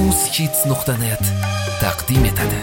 muskids.net taqdim etadi.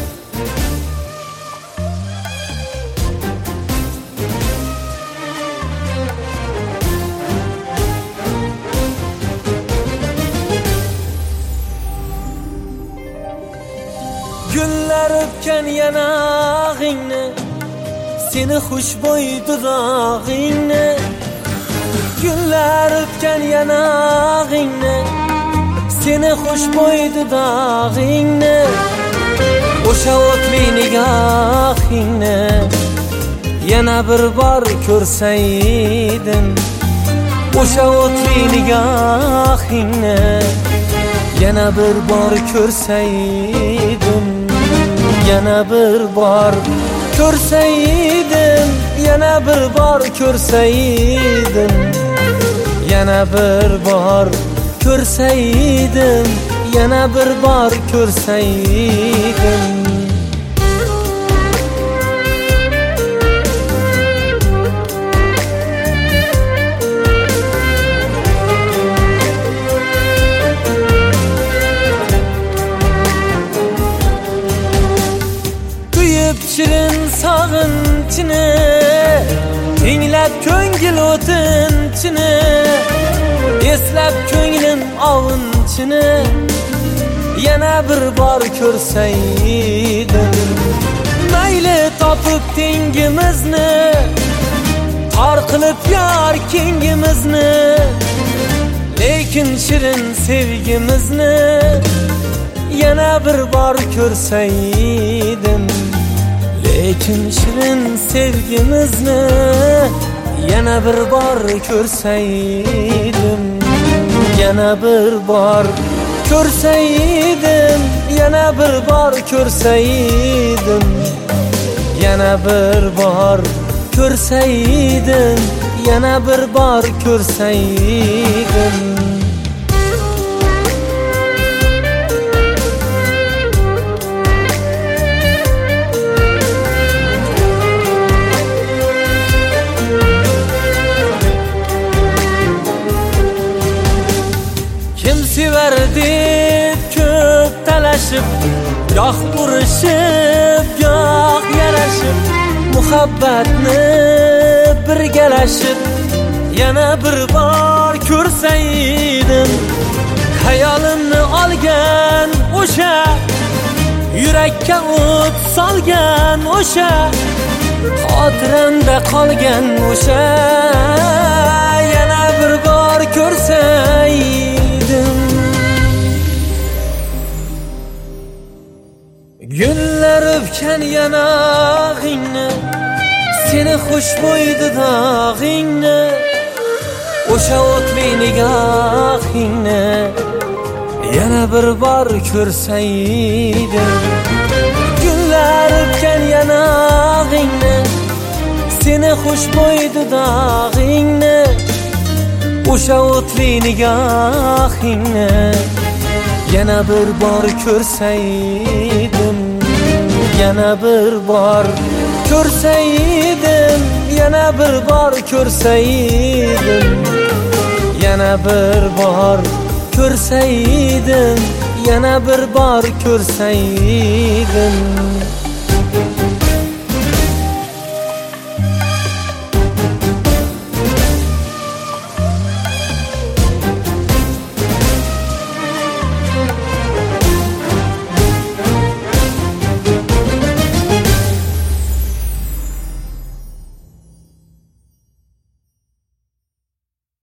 Günler öpken yanağını, seni xushbo'y dudog'ingni. Günler öpken yanağını, seni xushbo'y dudog'ingni. O'sha o'tli nigohingni yana bir bor ko'rsaydim. O'sha o'tli nigohingni yana bir bor ko'rsaydim. Yana bir bor ko'rsaydim, yana bir bor ko'rsaydim. Yana bir bor ko'rsaydim, yana bir bor ko'rsaydim. Shirin sog'inchini, tinglab ko'ngil o'tinchini, eslab ko'nglim ovunchini yana bir bor ko'rsaydim. Mayli topib tengimizni, tor qilib yor kengimizni, lekin shirin sevgimizni yana bir bor ko'rsaydim. Lekin shirin sevgimizni yana bir bor ko'rsaydim. Yana bir bor ko'rsaydim, yana bir bor ko'rsaydim. Yana bir bor ko'rsaydim, yana bir bor ko'rsaydim. Sever deb ko'p talashib, goh urishib, goh yarashib, muhabbatni birgalashib yana bir bor ko'rsaydim. Hayolimni olgan o'sha, yurakka o't solgan o'sha, xotiramda qolgan o'sha yana bir bor ko'rsaydim. Günler öpken yanağını, seni xushbo'y dudog'ingni, o'sha o'tli nigohingni yana bir bor ko'rsaydim. Günler öpken yanağını, seni xushbo'y dudog'ingni, o'sha o'tli nigohingni yana bir bor ko'rsaydim. Yana bir bor ko'rsaydim, yana bir bor ko'rsaydim. Yana bir bor ko'rsaydim, yana bir bor ko'rsaydim.